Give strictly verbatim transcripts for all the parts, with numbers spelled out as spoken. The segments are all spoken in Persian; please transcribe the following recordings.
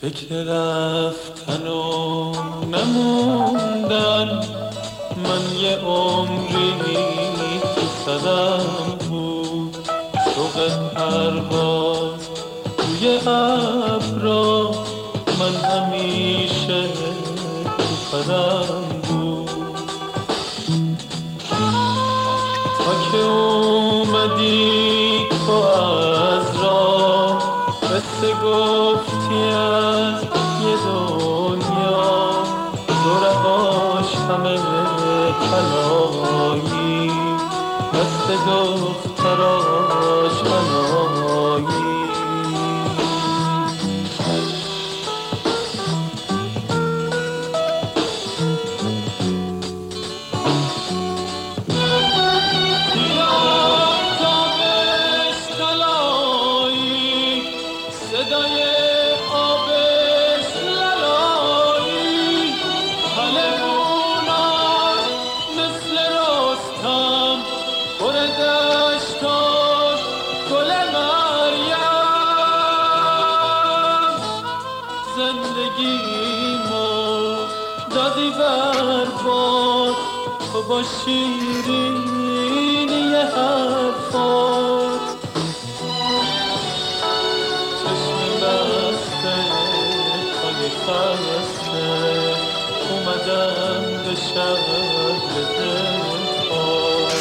فکر رفتن و نموندن، من یه عمری تو سرم بود. شوق پرواز توی ابرا، من همیشه تو پرم بود. تا که اومدی تو از راه، قصه گفتی از یه دنیا، زورقاش همه طلایی، دست دختراش بنایی. صدای آبش لالایی، حلموناش مثل رستم، پر دشتاش گل مریم. زندگیمو دادی برباد، تو با شیرینی حرفات. خسته اومدم به شهر دلخواه،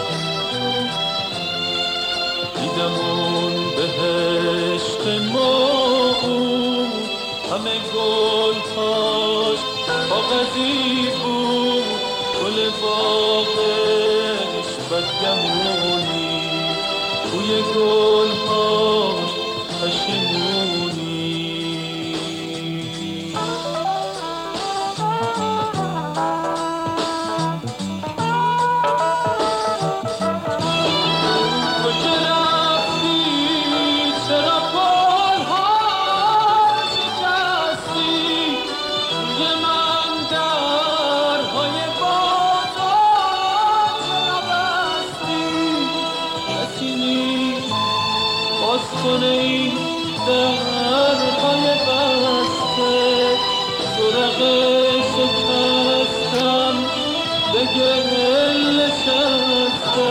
دیدم اون بهشت موعود، همه گلهاش کاغذی بود، گل باغش بدگمونی، توی گلهاش پشیمونی. باز کنه این درهای بسته، زرق شکستم به گل نشسته.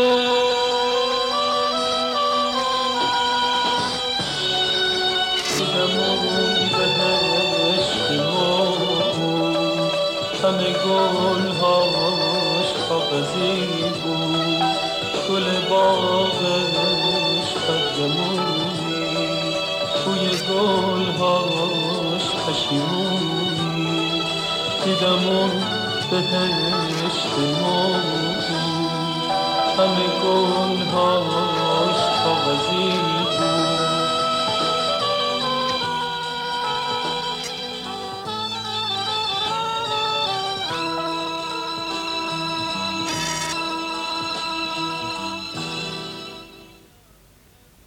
دیدم اون بهشت موعود، همه گلهاش کاغذی بود، گل باغش بدگمونی، توی گلهاش پشیمونی. دیدم اون بهشت موعود، همه گلهاش کاغذی